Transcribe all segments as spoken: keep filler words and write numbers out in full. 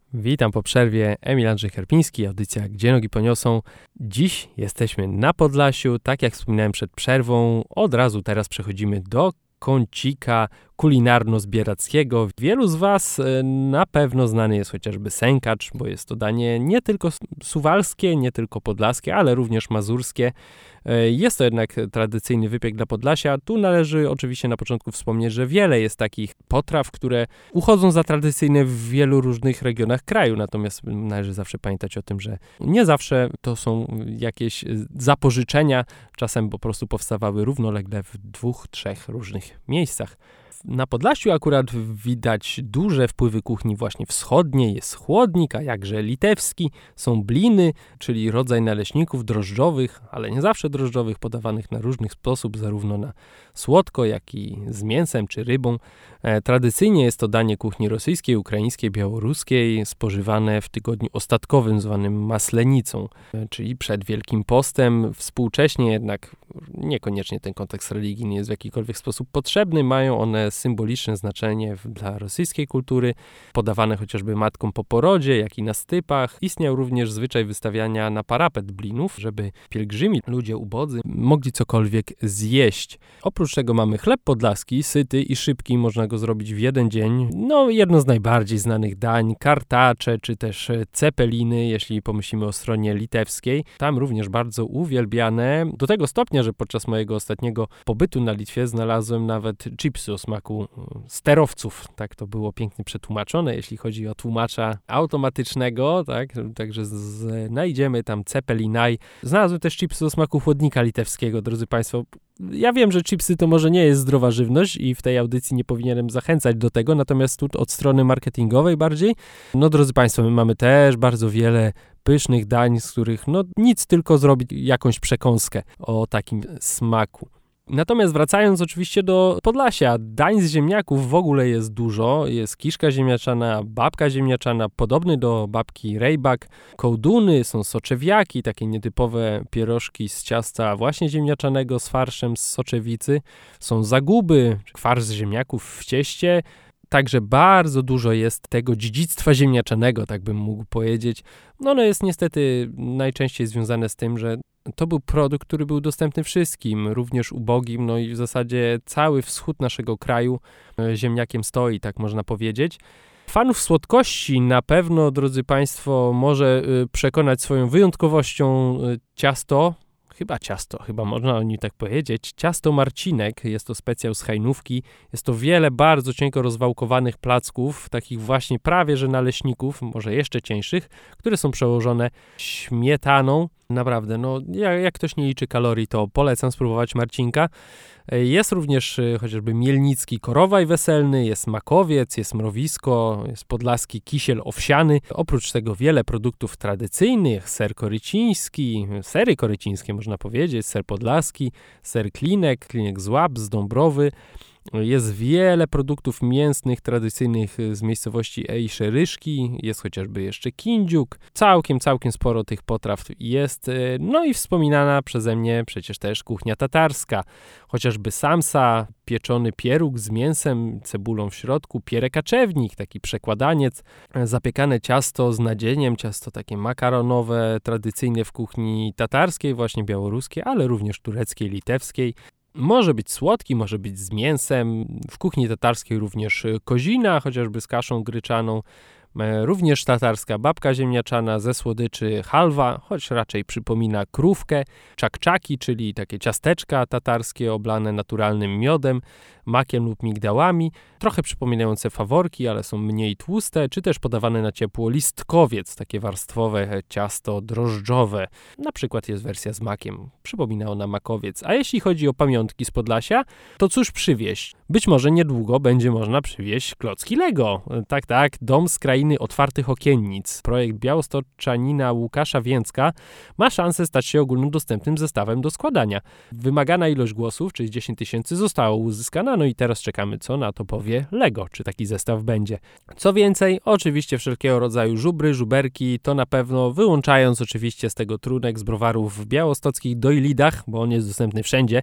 Witam po przerwie, Emil Andrzej Karpiński, audycja Gdzie nogi poniosą. Dziś jesteśmy na Podlasiu, tak jak wspominałem przed przerwą, od razu teraz przechodzimy do kącika kulinarno-zbierackiego. Wielu z Was na pewno znany jest chociażby sękacz, bo jest to danie nie tylko suwalskie, nie tylko podlaskie, ale również mazurskie. Jest to jednak tradycyjny wypiek dla Podlasia. Tu należy oczywiście na początku wspomnieć, że wiele jest takich potraw, które uchodzą za tradycyjne w wielu różnych regionach kraju. Natomiast należy zawsze pamiętać o tym, że nie zawsze to są jakieś zapożyczenia. Czasem po prostu powstawały równolegle w dwóch, trzech różnych miejscach. Na Podlasiu akurat widać duże wpływy kuchni właśnie wschodniej. Jest chłodnik, a jakże litewski. Są bliny, czyli rodzaj naleśników drożdżowych, ale nie zawsze drożdżowych, podawanych na różny sposób, zarówno na słodko, jak i z mięsem czy rybą. E, tradycyjnie jest to danie kuchni rosyjskiej, ukraińskiej, białoruskiej, spożywane w tygodniu ostatkowym zwanym maslenicą, e, czyli przed Wielkim Postem. Współcześnie jednak niekoniecznie ten kontekst religijny jest w jakikolwiek sposób potrzebny. Mają one symboliczne znaczenie dla rosyjskiej kultury, podawane chociażby matkom po porodzie, jak i na stypach. Istniał również zwyczaj wystawiania na parapet blinów, żeby pielgrzymi, ludzie ubodzy, mogli cokolwiek zjeść. Oprócz tego mamy chleb podlaski, syty i szybki, można go zrobić w jeden dzień. No, jedno z najbardziej znanych dań, kartacze, czy też cepeliny, jeśli pomyślimy o stronie litewskiej. Tam również bardzo uwielbiane, do tego stopnia, że podczas mojego ostatniego pobytu na Litwie znalazłem nawet chipsy o smaku sterowców. Tak to było pięknie przetłumaczone, jeśli chodzi o tłumacza automatycznego, tak, także znajdziemy tam cepelinaj. Znalazłem też chipsy o smaku chłodnika litewskiego, drodzy Państwo. Ja wiem, że chipsy to może nie jest zdrowa żywność i w tej audycji nie powinienem zachęcać do tego, natomiast tu od strony marketingowej bardziej, no drodzy Państwo, my mamy też bardzo wiele pysznych dań, z których no nic tylko zrobić jakąś przekąskę o takim smaku. Natomiast wracając oczywiście do Podlasia, dań z ziemniaków w ogóle jest dużo. Jest kiszka ziemniaczana, babka ziemniaczana, podobny do babki rejbak, kołduny, są soczewiaki, takie nietypowe pierożki z ciasta właśnie ziemniaczanego z farszem z soczewicy. Są zaguby, kwar z ziemniaków w cieście. Także bardzo dużo jest tego dziedzictwa ziemniaczanego, tak bym mógł powiedzieć. No ono jest niestety najczęściej związane z tym, że to był produkt, który był dostępny wszystkim, również ubogim, no i w zasadzie cały wschód naszego kraju ziemniakiem stoi, tak można powiedzieć. Fanów słodkości na pewno, drodzy Państwo, może przekonać swoją wyjątkowością ciasto, Chyba ciasto, chyba można o nim tak powiedzieć. Ciasto Marcinek, jest to specjał z Hajnówki. Jest to wiele bardzo cienko rozwałkowanych placków, takich właśnie prawie że naleśników, może jeszcze cieńszych, które są przełożone śmietaną. Naprawdę, no jak, jak ktoś nie liczy kalorii, to polecam spróbować Marcinka. Jest również chociażby mielnicki korowaj weselny, jest makowiec, jest mrowisko, jest podlaski kisiel owsiany. Oprócz tego wiele produktów tradycyjnych, ser koryciński, sery korycińskie można powiedzieć, ser podlaski, ser klinek, klinek z Łap, z Dąbrowy. Jest wiele produktów mięsnych, tradycyjnych z miejscowości Ejszeryszki, jest chociażby jeszcze kindziuk, całkiem, całkiem sporo tych potraw jest, no i wspominana przeze mnie przecież też kuchnia tatarska, chociażby samsa, pieczony pieróg z mięsem, cebulą w środku, pierekaczewnik, taki przekładaniec, zapiekane ciasto z nadzieniem, ciasto takie makaronowe, tradycyjne w kuchni tatarskiej, właśnie białoruskiej, ale również tureckiej, litewskiej. Może być słodki, może być z mięsem. W kuchni tatarskiej również kozina, chociażby z kaszą gryczaną. Również tatarska babka ziemniaczana, ze słodyczy halwa, choć raczej przypomina krówkę. Czakczaki, czyli takie ciasteczka tatarskie oblane naturalnym miodem, makiem lub migdałami. Trochę przypominające faworki, ale są mniej tłuste, czy też podawane na ciepło listkowiec, takie warstwowe ciasto drożdżowe. Na przykład jest wersja z makiem, przypomina ona makowiec. A jeśli chodzi o pamiątki z Podlasia, to cóż przywieźć? Być może niedługo będzie można przywieźć klocki Lego. Tak, tak, dom z krainy otwartych okiennic. Projekt białostoczanina Łukasza Więcka ma szansę stać się ogólnodostępnym zestawem do składania. Wymagana ilość głosów, czyli dziesięć tysięcy, została uzyskana, no i teraz czekamy, co na to powie Lego, czy taki zestaw będzie. Co więcej, oczywiście wszelkiego rodzaju żubry, żuberki, to na pewno, wyłączając oczywiście z tego trunek z browarów białostockich Dojlidach, bo on jest dostępny wszędzie.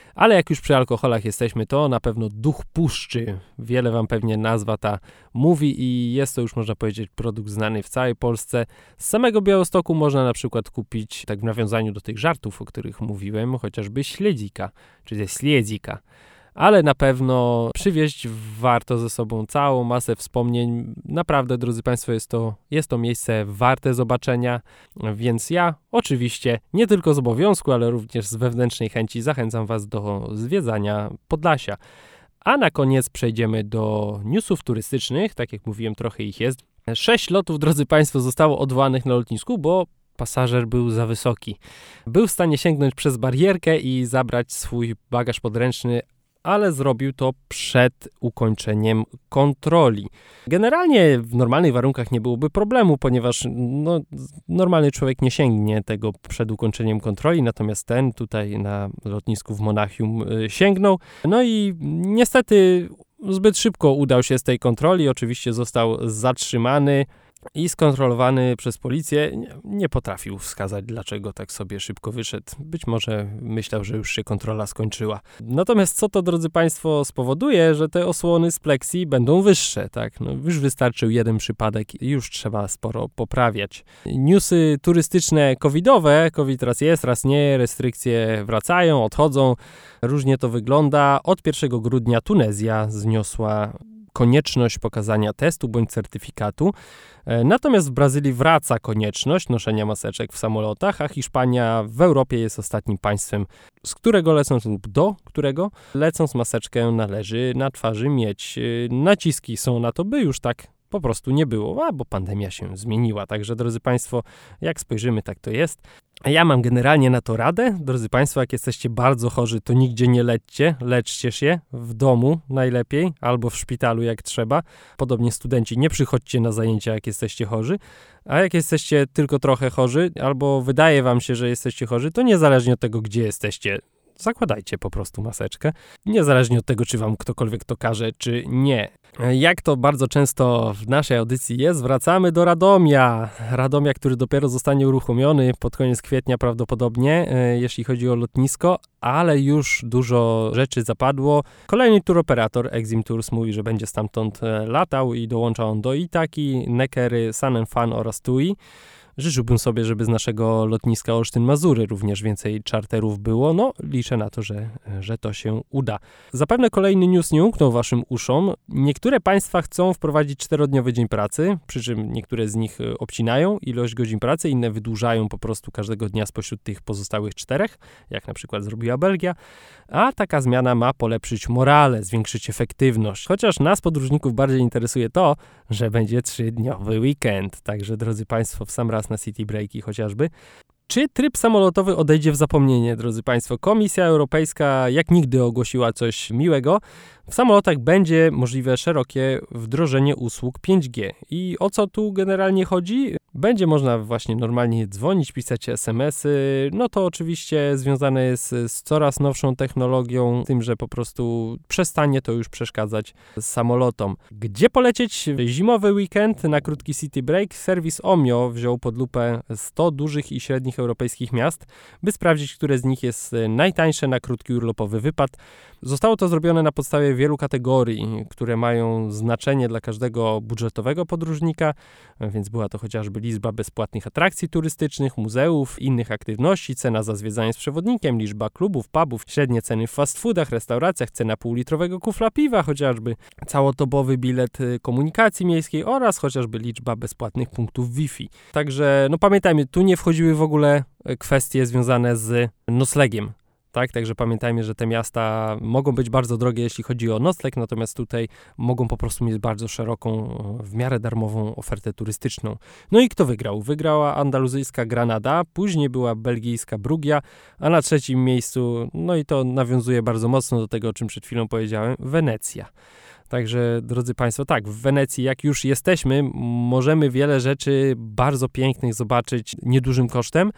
Ale jak już przy alkoholach jesteśmy, to na pewno Duch Puszczy. Wiele wam pewnie nazwa ta mówi i jest to już, można powiedzieć, produkt znany w całej Polsce. Z samego Białegostoku można na przykład kupić, tak w nawiązaniu do tych żartów, o których mówiłem, chociażby śledzika, czyli śledzika. Ale na pewno przywieźć warto ze sobą całą masę wspomnień. Naprawdę, drodzy Państwo, jest to, jest to miejsce warte zobaczenia, więc ja oczywiście nie tylko z obowiązku, ale również z wewnętrznej chęci zachęcam Was do zwiedzania Podlasia. A na koniec przejdziemy do newsów turystycznych, tak jak mówiłem, trochę ich jest. Sześć lotów, drodzy Państwo, zostało odwołanych na lotnisku, bo pasażer był za wysoki. Był w stanie sięgnąć przez barierkę i zabrać swój bagaż podręczny, ale zrobił to przed ukończeniem kontroli. Generalnie w normalnych warunkach nie byłoby problemu, ponieważ no, normalny człowiek nie sięgnie tego przed ukończeniem kontroli, natomiast ten tutaj na lotnisku w Monachium y, sięgnął. No i niestety zbyt szybko udał się z tej kontroli, oczywiście został zatrzymany i skontrolowany przez policję. Nie, nie potrafił wskazać, dlaczego tak sobie szybko wyszedł. Być może myślał, że już się kontrola skończyła. Natomiast co to, drodzy Państwo, spowoduje, że te osłony z pleksji będą wyższe, tak? No, już wystarczył jeden przypadek i już trzeba sporo poprawiać. Newsy turystyczne covidowe, COVID raz jest, raz nie, restrykcje wracają, odchodzą. Różnie to wygląda. Od pierwszego grudnia Tunezja zniosła konieczność pokazania testu bądź certyfikatu. Natomiast w Brazylii wraca konieczność noszenia maseczek w samolotach, a Hiszpania w Europie jest ostatnim państwem, z którego lecąc lub do którego lecąc maseczkę należy na twarzy mieć. Naciski są na to, by już tak po prostu nie było, a bo pandemia się zmieniła. Także, drodzy Państwo, jak spojrzymy, tak to jest. A ja mam generalnie na to radę. Drodzy Państwo, jak jesteście bardzo chorzy, to nigdzie nie lećcie. Leczcie się w domu najlepiej, albo w szpitalu jak trzeba. Podobnie studenci, nie przychodźcie na zajęcia, jak jesteście chorzy. A jak jesteście tylko trochę chorzy, albo wydaje wam się, że jesteście chorzy, to niezależnie od tego, gdzie jesteście, zakładajcie po prostu maseczkę, niezależnie od tego, czy wam ktokolwiek to każe, czy nie. Jak to bardzo często w naszej audycji jest, wracamy do Radomia. Radomia, który dopiero zostanie uruchomiony pod koniec kwietnia prawdopodobnie, jeśli chodzi o lotnisko, ale już dużo rzeczy zapadło. Kolejny turoperator, Exim Tours, mówi, że będzie stamtąd latał i dołącza on do Itaki, Neckery, Sun and Fun oraz T U I. Życzyłbym sobie, żeby z naszego lotniska Olsztyn-Mazury również więcej czarterów było. No, liczę na to, że, że to się uda. Zapewne kolejny news nie umknął waszym uszom. Niektóre państwa chcą wprowadzić czterodniowy dzień pracy, przy czym niektóre z nich obcinają ilość godzin pracy, inne wydłużają po prostu każdego dnia spośród tych pozostałych czterech, jak na przykład zrobiła Belgia. A taka zmiana ma polepszyć morale, zwiększyć efektywność. Chociaż nas, podróżników, bardziej interesuje to, że będzie trzydniowy weekend. Także, drodzy Państwo, w sam raz na City Breaki chociażby. Czy tryb samolotowy odejdzie w zapomnienie, drodzy Państwo? Komisja Europejska jak nigdy ogłosiła coś miłego. W samolotach będzie możliwe szerokie wdrożenie usług pięć G. I o co tu generalnie chodzi? Będzie można właśnie normalnie dzwonić, pisać es em esy. No to oczywiście związane jest z coraz nowszą technologią, tym, że po prostu przestanie to już przeszkadzać samolotom. Gdzie polecieć w zimowy weekend na krótki city break? Serwis Omio wziął pod lupę sto dużych i średnich europejskich miast, by sprawdzić, które z nich jest najtańsze na krótki urlopowy wypad. Zostało to zrobione na podstawie wielu kategorii, które mają znaczenie dla każdego budżetowego podróżnika, więc była to chociażby liczba bezpłatnych atrakcji turystycznych, muzeów, innych aktywności, cena za zwiedzanie z przewodnikiem, liczba klubów, pubów, średnie ceny w fast foodach, restauracjach, cena półlitrowego kufla piwa chociażby, całodobowy bilet komunikacji miejskiej oraz chociażby liczba bezpłatnych punktów Wi-Fi. Także no pamiętajmy, tu nie wchodziły w ogóle kwestie związane z noclegiem. Tak, także pamiętajmy, że te miasta mogą być bardzo drogie, jeśli chodzi o nocleg, natomiast tutaj mogą po prostu mieć bardzo szeroką, w miarę darmową ofertę turystyczną. No i kto wygrał? Wygrała andaluzyjska Granada, później była belgijska Brugia, a na trzecim miejscu, no i to nawiązuje bardzo mocno do tego, o czym przed chwilą powiedziałem, Wenecja. Także, drodzy Państwo, tak, w Wenecji jak już jesteśmy, możemy wiele rzeczy bardzo pięknych zobaczyć niedużym kosztem.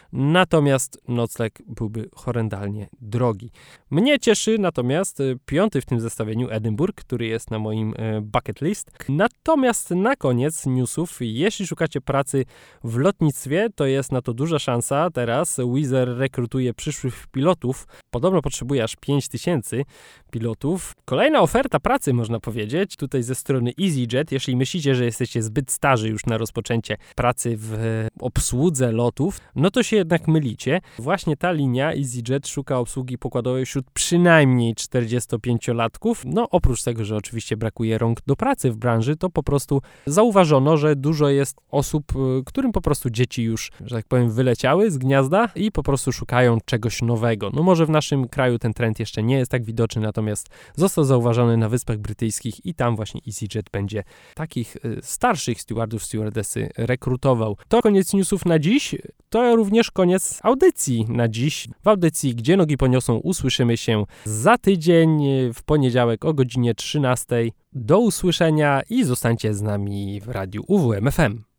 natomiast nocleg byłby horrendalnie drogi. Mnie cieszy natomiast piąty w tym zestawieniu Edynburg, który jest na moim bucket list. Natomiast na koniec newsów, jeśli szukacie pracy w lotnictwie, to jest na to duża szansa. Teraz Wizz Air rekrutuje przyszłych pilotów. Podobno potrzebuje aż pięć tysięcy pilotów. Kolejna oferta pracy, można powiedzieć, tutaj ze strony EasyJet. Jeśli myślicie, że jesteście zbyt starzy już na rozpoczęcie pracy w obsłudze lotów, no to się jednak mylicie. Właśnie ta linia EasyJet szuka obsługi pokładowej wśród przynajmniej czterdziestopięciolatków. No oprócz tego, że oczywiście brakuje rąk do pracy w branży, to po prostu zauważono, że dużo jest osób, którym po prostu dzieci już, że tak powiem, wyleciały z gniazda i po prostu szukają czegoś nowego. No może w naszym kraju ten trend jeszcze nie jest tak widoczny, natomiast został zauważony na Wyspach Brytyjskich i tam właśnie EasyJet będzie takich y, starszych stewardów, stewardessy rekrutował. To koniec newsów na dziś, to również koniec audycji na dziś. W audycji Gdzie nogi poniosą usłyszymy się za tydzień w poniedziałek o godzinie trzynastej. Do usłyszenia i zostańcie z nami w radiu U W M F M.